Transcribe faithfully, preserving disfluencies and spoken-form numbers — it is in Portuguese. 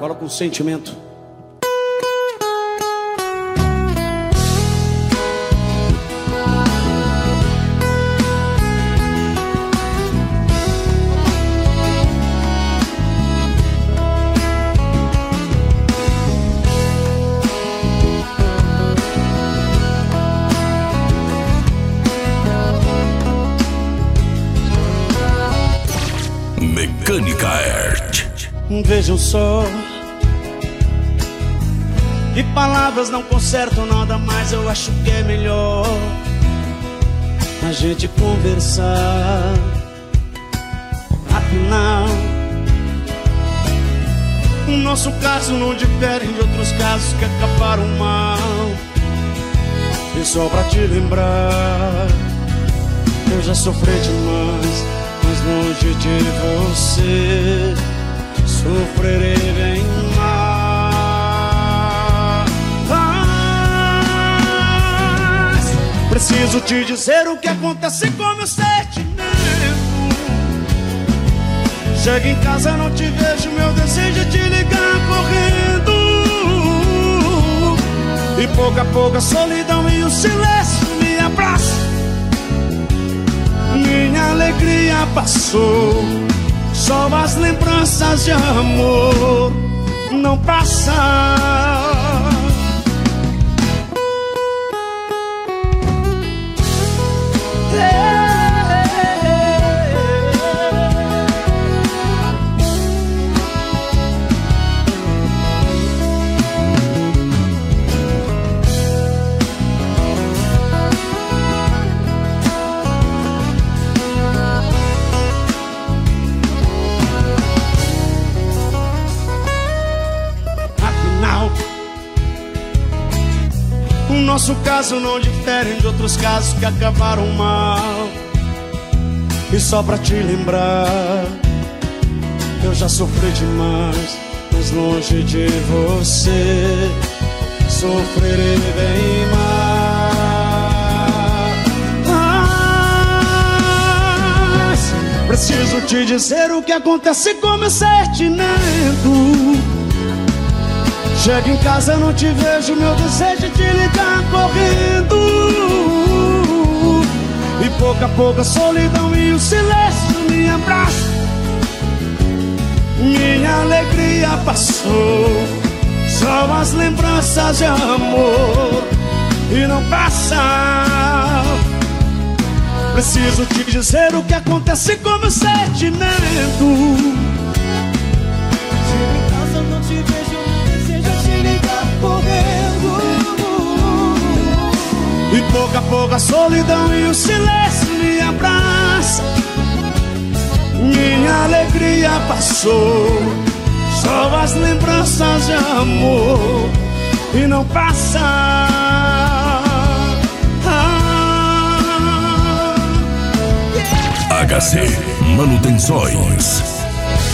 Agora com sentimento. Mecânica Art. Vejam só, que palavras não consertam nada mais. Eu acho que é melhor a gente conversar. Afinal, o nosso caso não difere de outros casos que acabaram mal. E só pra te lembrar, eu já sofri demais, mas longe de você sofrerei bem mais. Preciso te dizer o que acontece com meu sentimento. Chego em casa, não te vejo, meu desejo é te ligar correndo. E pouco a pouco a solidão e o silêncio me abraçam. Minha alegria passou, só as lembranças de amor não passam. O nosso caso não difere de outros casos que acabaram mal. E só pra te lembrar, eu já sofri demais, mas longe de você sofrerei bem mais. Preciso te dizer o que acontece com meu sentimento. Chego em casa, não te vejo, meu desejo é te ligar correndo. E pouco a pouco a solidão e o silêncio me abraçam. Minha alegria passou, só as lembranças de amor e não passam. Preciso te dizer o que acontece com meu sentimento. Chego em casa, não te vejo, correndo. E pouco a pouco a solidão e o silêncio me abraçam. Minha alegria passou, só as lembranças de amor e não passam. Ah, yeah. H C Manutenções.